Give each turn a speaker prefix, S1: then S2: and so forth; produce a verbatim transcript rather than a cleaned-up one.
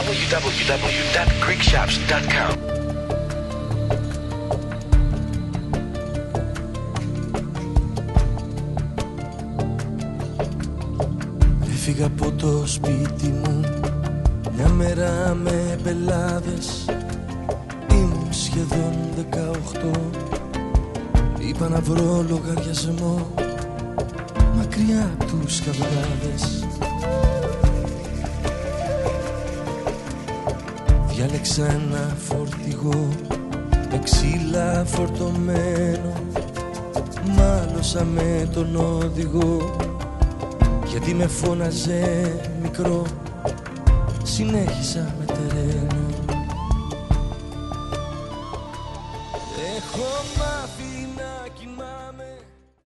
S1: double-u double-u double-u dot greek shops dot com.
S2: Έφυγα από το σπίτι μου μια μέρα με πελάδες. Ήμουν σχεδόν δεκαοκτώ. Είπα να βρω λογαριασμό μακριά απ' τους καυγάδες. Διάλεξα ένα φορτηγό με ξύλα φορτωμένο. Μάλωσα με τον οδηγό γιατί με φώναζε μικρό. Συνέχισα με τερένο.